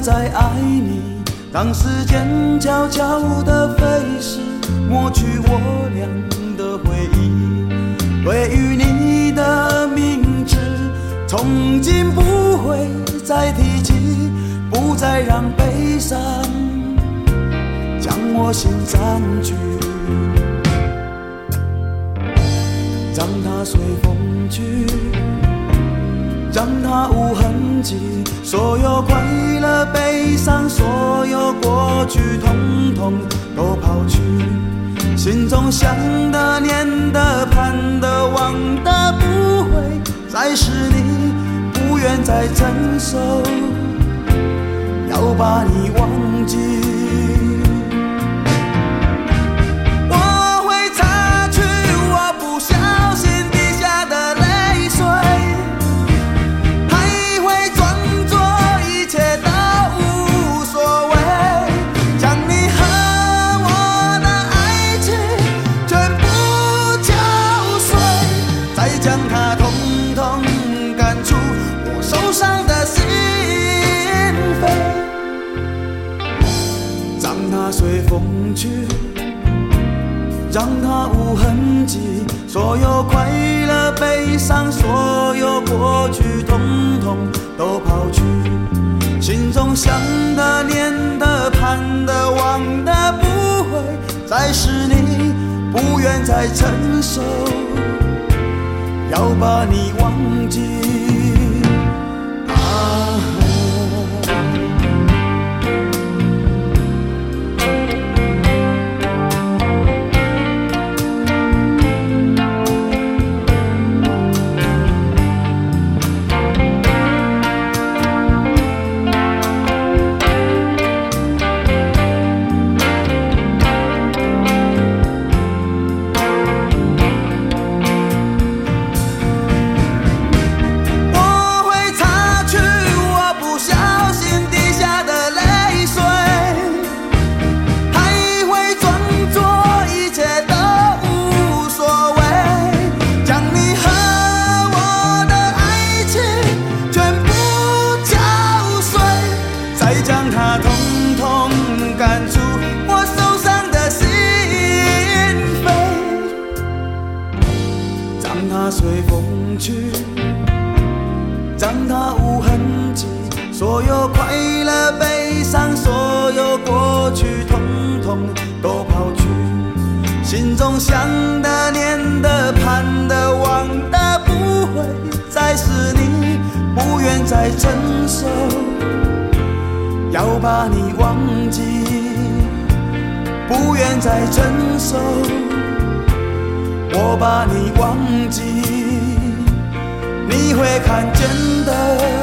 再爱你。当时间悄悄地飞逝，抹去我俩的回忆。对于你的名字，从今不会再提起，不再让悲伤将我心占据。让它随风去，让它无痕迹，所有快乐悲伤，所有过去统统都抛去。心中想的念的盼的望的不会再是你，不愿再承受，要把你忘记。我会擦去我不小心滴下的泪水，还会装作一切都无所谓，将你和我的爱情全部敲碎，再将它统统赶出我受伤的心扉。让它随风去，让它无痕迹，所有快乐悲伤，所有过去统统都抛去。心中想的念的盼的望的不会再是你，不愿再承受，要把你忘记。随风去，让它无痕迹，所有快乐悲伤，所有过去统统都抛去。心中想的念的盼的望的不会再是你，不愿再承受，要把你忘记，不愿再承受，我把你忘记，你会看见的，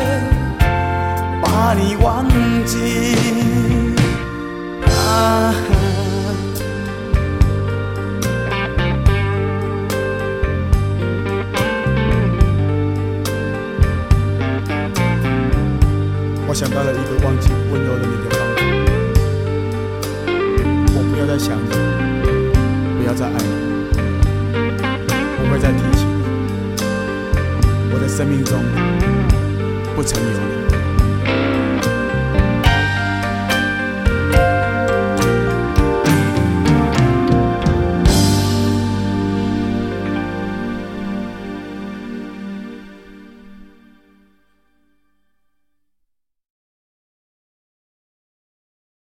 把你忘记。 我想到了一个忘记温柔的你的方法，我不要再想你，不要再爱你，不会再提起你，我的生命中不曾有你。